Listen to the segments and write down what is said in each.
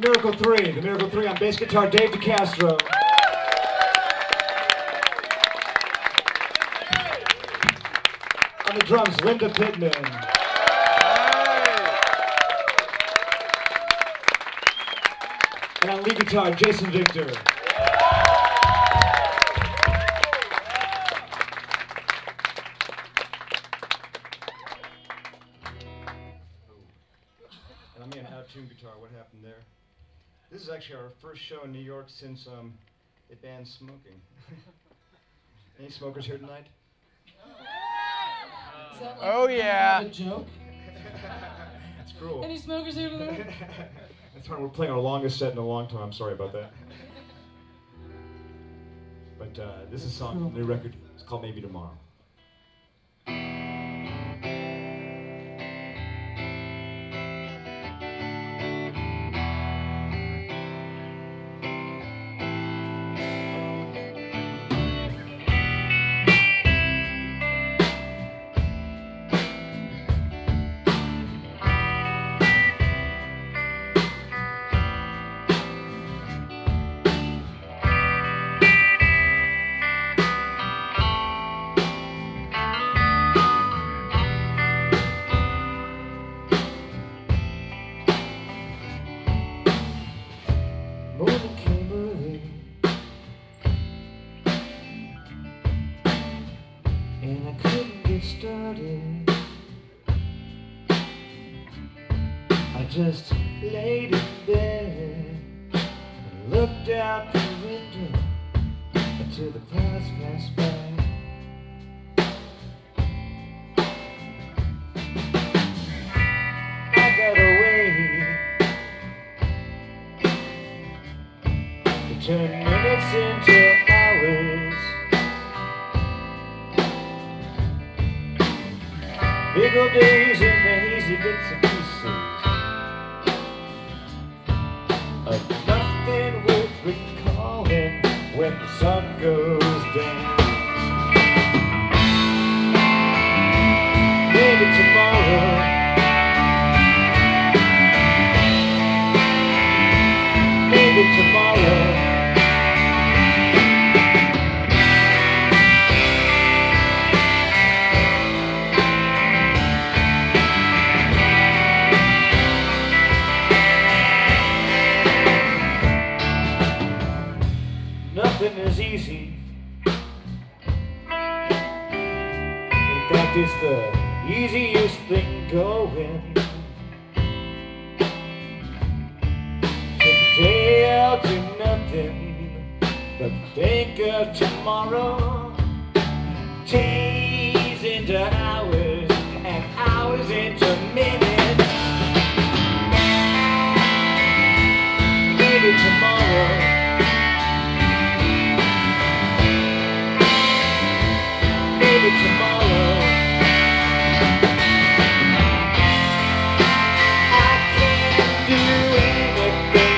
Miracle 3. The Miracle 3 on bass guitar, Dave DeCastro. On the drums, Linda Pittman. And on lead guitar, Jason Victor. And I'm going to out-tune guitar. What happened there? This is actually our first show in New York since they banned smoking. Any smokers here tonight? Is that like Oh, yeah. a joke? That's cruel. Any smokers here tonight? That's right, we're playing our longest set in a long time. I'm sorry about that. But this is a song from the new record. It's called Maybe Tomorrow. Morning came early, and I couldn't get started. I just laid in bed and looked out the window until the clouds passed by. I got away to turn minutes into hours. Big old days in the hazy bits and pieces of nothing worth recalling when the sun goes down. Maybe tomorrow, maybe tomorrow. Nothing is easy. In fact, it's the easiest thing going. Today I'll do nothing but think of tomorrow. Days into hours and hours into minutes. Maybe tomorrow. Maybe tomorrow. I can't do anything.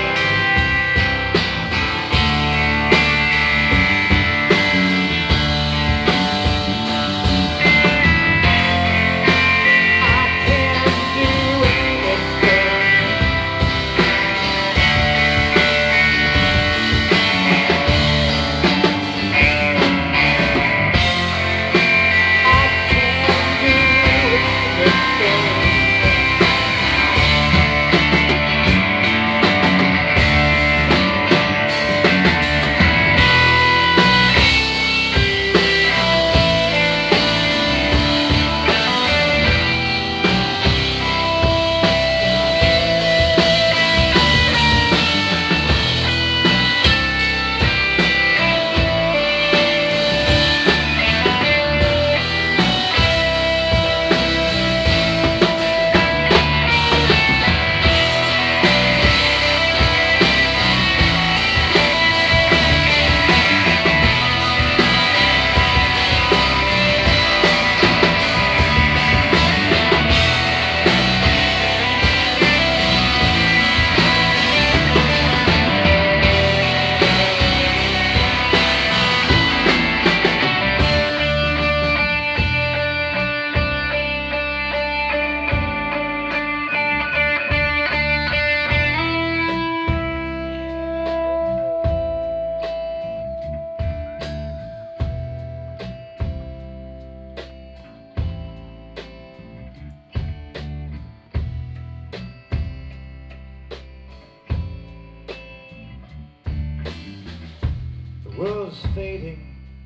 world's fading,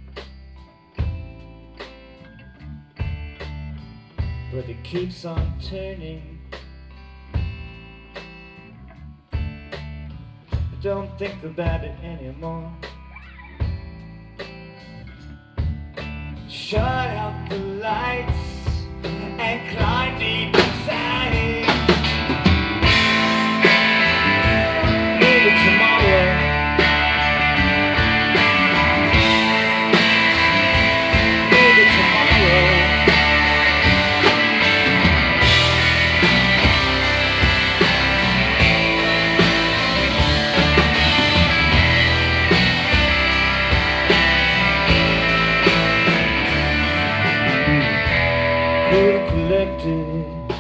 but it keeps on turning. Don't think about it anymore. Shut out the lights and climb deep inside. Maybe tomorrow, maybe tomorrow. Cool collected,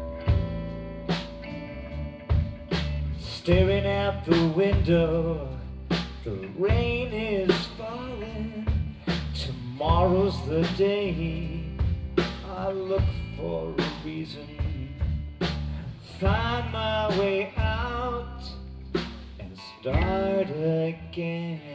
staring out the window. The rain is falling. Tomorrow's the day. I look for a reason, find my way out and start again.